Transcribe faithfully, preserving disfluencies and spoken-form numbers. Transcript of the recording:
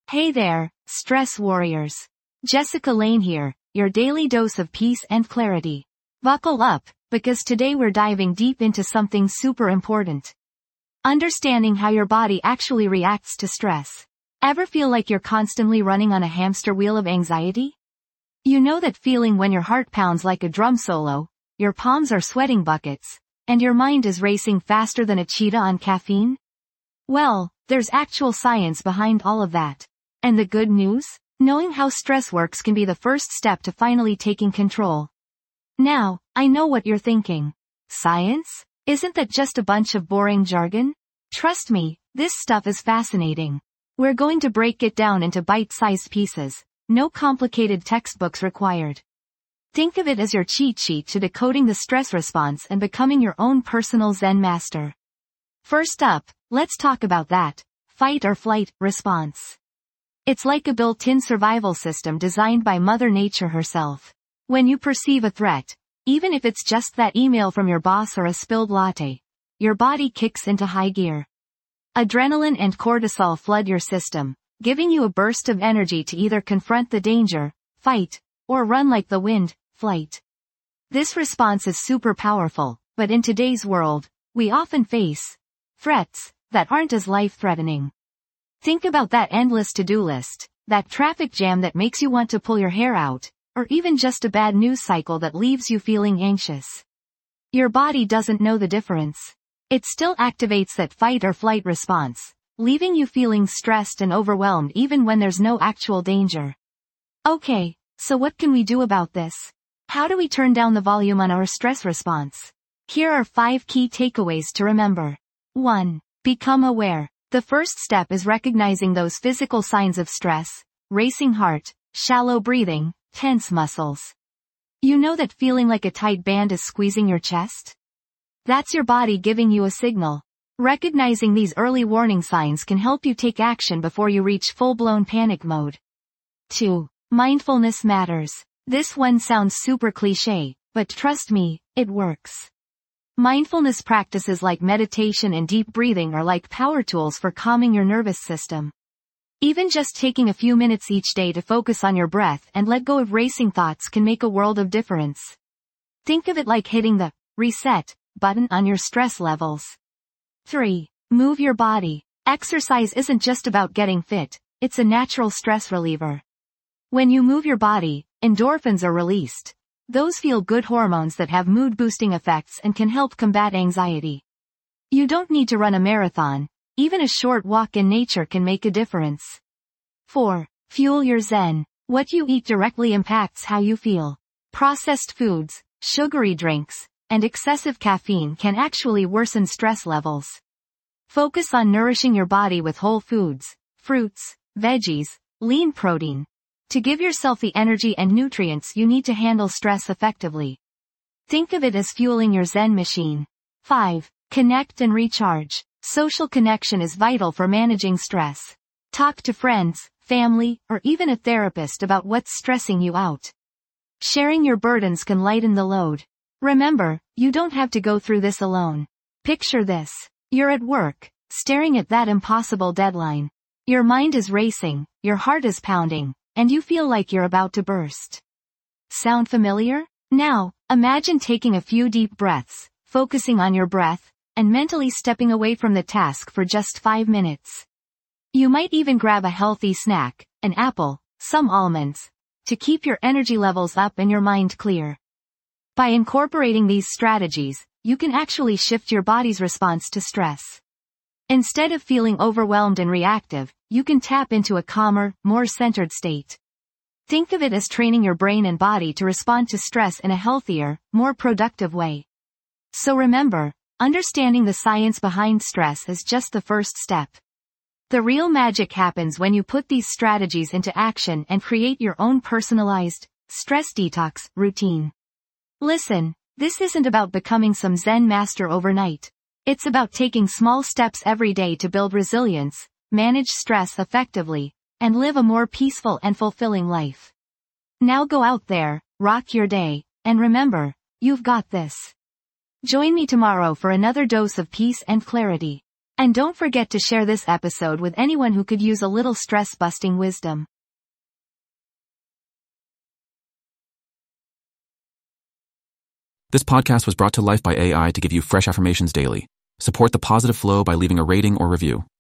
Hey there, stress warriors. Jessica Lane here, your daily dose of peace and clarity. Buckle up, because today we're diving deep into something super important. Understanding how your body actually reacts to stress. Ever feel like you're constantly running on a hamster wheel of anxiety? You know that feeling when your heart pounds like a drum solo, your palms are sweating buckets, and your mind is racing faster than a cheetah on caffeine? Well, there's actual science behind all of that. And the good news? Knowing how stress works can be the first step to finally taking control. Now, I know what you're thinking. Science? Isn't that just a bunch of boring jargon? Trust me, this stuff is fascinating. We're going to break it down into bite-sized pieces. No complicated textbooks required. Think of it as your cheat sheet to decoding the stress response and becoming your own personal Zen master. First up, let's talk about that fight or flight response. It's like a built-in survival system designed by Mother Nature herself. When you perceive a threat, even if it's just that email from your boss or a spilled latte, your body kicks into high gear. Adrenaline and cortisol flood your system, giving you a burst of energy to either confront the danger, fight, or run like the wind, flight. This response is super powerful, but in today's world, we often face threats that aren't as life-threatening. Think about that endless to-do list, that traffic jam that makes you want to pull your hair out, or even just a bad news cycle that leaves you feeling anxious. Your body doesn't know the difference. It still activates that fight or flight response, leaving you feeling stressed and overwhelmed even when there's no actual danger. Okay, so what can we do about this? How do we turn down the volume on our stress response? Here are five key takeaways to remember. one. Become aware. The first step is recognizing those physical signs of stress: racing heart, shallow breathing, tense muscles. You know that feeling like a tight band is squeezing your chest? That's your body giving you a signal. Recognizing these early warning signs can help you take action before you reach full-blown panic mode. two. Mindfulness matters. This one sounds super cliché, but trust me, it works. Mindfulness practices like meditation and deep breathing are like power tools for calming your nervous system. Even just taking a few minutes each day to focus on your breath and let go of racing thoughts can make a world of difference. Think of it like hitting the reset button on your stress levels. three. Move your body. Exercise isn't just about getting fit, it's a natural stress reliever. When you move your body, endorphins are released. Those feel-good hormones that have mood-boosting effects and can help combat anxiety. You don't need to run a marathon. Even a short walk in nature can make a difference. four. Fuel your zen. What you eat directly impacts how you feel. Processed foods, sugary drinks, and excessive caffeine can actually worsen stress levels. Focus on nourishing your body with whole foods, fruits, veggies, lean protein, to give yourself the energy and nutrients you need to handle stress effectively. Think of it as fueling your Zen machine. five. Connect and recharge. Social connection is vital for managing stress. Talk to friends, family, or even a therapist about what's stressing you out. Sharing your burdens can lighten the load. Remember, you don't have to go through this alone. Picture this. You're at work, staring at that impossible deadline. Your mind is racing, your heart is pounding, and you feel like you're about to burst. Sound familiar? Now, imagine taking a few deep breaths, focusing on your breath, and mentally stepping away from the task for just five minutes. You might even grab a healthy snack, an apple, some almonds, to keep your energy levels up and your mind clear. By incorporating these strategies, you can actually shift your body's response to stress. Instead of feeling overwhelmed and reactive, you can tap into a calmer, more centered state. Think of it as training your brain and body to respond to stress in a healthier, more productive way. So remember, understanding the science behind stress is just the first step. The real magic happens when you put these strategies into action and create your own personalized, stress detox routine. Listen, this isn't about becoming some Zen master overnight. It's about taking small steps every day to build resilience, manage stress effectively, and live a more peaceful and fulfilling life. Now go out there, rock your day, and remember, you've got this. Join me tomorrow for another dose of peace and clarity. And don't forget to share this episode with anyone who could use a little stress-busting wisdom. This podcast was brought to life by A I to give you fresh affirmations daily. Support the positive flow by leaving a rating or review.